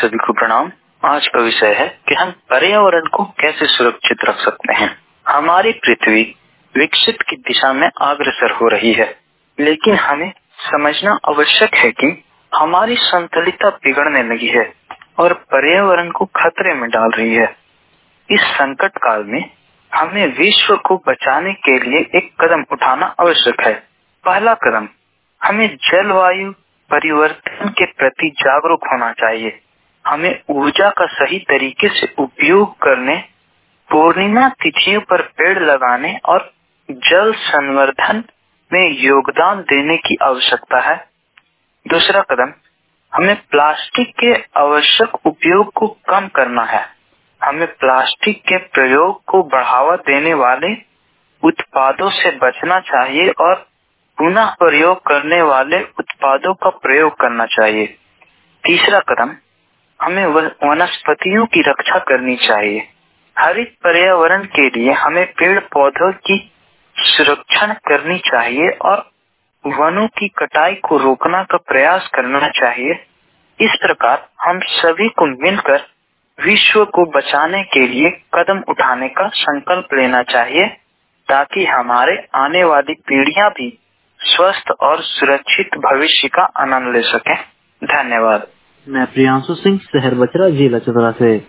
सभी को प्रणाम। आज का विषय है कि हम पर्यावरण को कैसे सुरक्षित रख सकते हैं। हमारी पृथ्वी विकसित की दिशा में अग्रसर हो रही है, लेकिन हमें समझना आवश्यक है कि हमारी संतुलितता बिगड़ने लगी है और पर्यावरण को खतरे में डाल रही है। इस संकट काल में हमें विश्व को बचाने के लिए एक कदम उठाना आवश्यक है। पहला कदम, हमें जलवायु परिवर्तन के प्रति जागरूक होना चाहिए। हमें ऊर्जा का सही तरीके से उपयोग करने, पूर्णिमा तिथियों पर पेड़ लगाने और जल संवर्धन में योगदान देने की आवश्यकता है। दूसरा कदम, हमें प्लास्टिक के अनावश्यक उपयोग को कम करना है। हमें प्लास्टिक के प्रयोग को बढ़ावा देने वाले उत्पादों से बचना चाहिए और पुनः प्रयोग करने वाले उत्पादों का प्रयोग करना चाहिए। तीसरा कदम, हमें वनस्पतियों की रक्षा करनी चाहिए। हरित पर्यावरण के लिए हमें पेड़ पौधों की सुरक्षा करनी चाहिए और वनों की कटाई को रोकने का प्रयास करना चाहिए। इस प्रकार हम सभी को मिलकर विश्व को बचाने के लिए कदम उठाने का संकल्प लेना चाहिए, ताकि हमारे आने वाली पीढ़ियां भी स्वस्थ और सुरक्षित भविष्य का आनंद ले सकें। धन्यवाद। मैं प्रियांशु सिंह, शहर बचरा, जिला चतरा से।